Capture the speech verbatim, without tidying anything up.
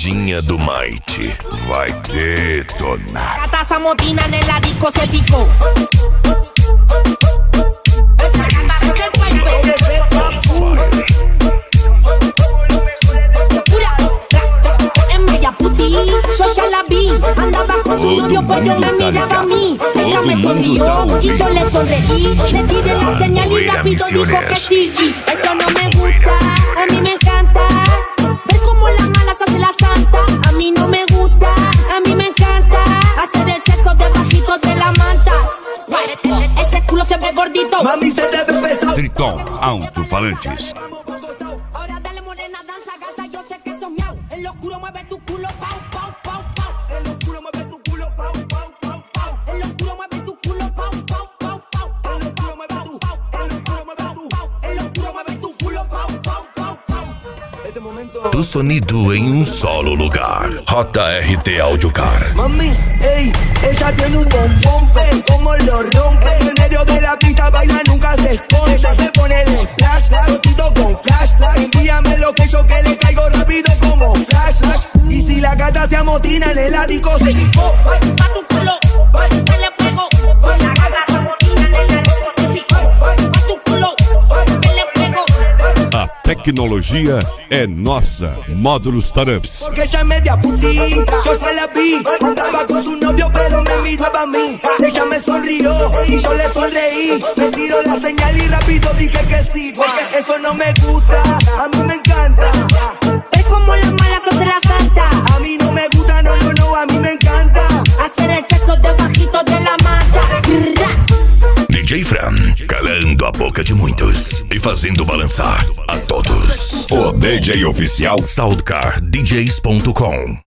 Pegadinha do Mighty vai detonar. Gata Samotina nella disco se picó. Yo ya la vi, andaba con su novio pero me miraba a mí. Ella me sonrió y yo le sonreí. Le tiré la señal y rápido dijo que sí. Eso no me gusta, a mí me encanta ver cómo la mala se hace la santa. A mí no me gusta, a mí me encanta hacer el sexo debajito de la manta. Ese culo se ve gordito. Mami se debe pesar. Triton Alto-Falantes. Ahora dale morena, danza gata, yo sé que sos miau. En lo oscuro mueve tu culo, pau, pau, pau, pau. En lo oscuro mueve tu culo, pau, pau, pau, pau. En lo oscuro mueve tu culo, pau, pau, pau, pau. En lo oscuro mueve tu, en lo oscuro mueve tu, en lo oscuro mueve tu culo, pau, pau, pau, pau. Este momento. Tu sonido em um solo lugar. J R T Audiocar. Mami, ey, ella tiene un bombón, ven cómo lo rompe. En medio de la pista baila, nunca se esconde. Ella se pone el splash, rotito con flash. Envíame lo que yo que le caigo rápido como flash. Y si la gata se amotina en el ático se picó. Pa' tu culo, te le pego. Si la gata se amotina en el ático se picó. Pa' tu culo, te le pego. A tecnologia é nossa. Módulos Tarups. Porque ella es media putín, yo ya la vi. Andaba con su novio pero me miraba a mí. Ella me sonrió y yo le sonreí. Me tiró la señal y rápido dije que sí. Porque eso no me gusta, a mí me encanta. Es como la mala se hace la santa. A mí no me gusta, no, no, no, a mí me encanta. Hacer el sexo debajito de la manta. D J Fran, calando a boca de muitos e fazendo balançar a todos. O D J oficial Soundcar D Js ponto com.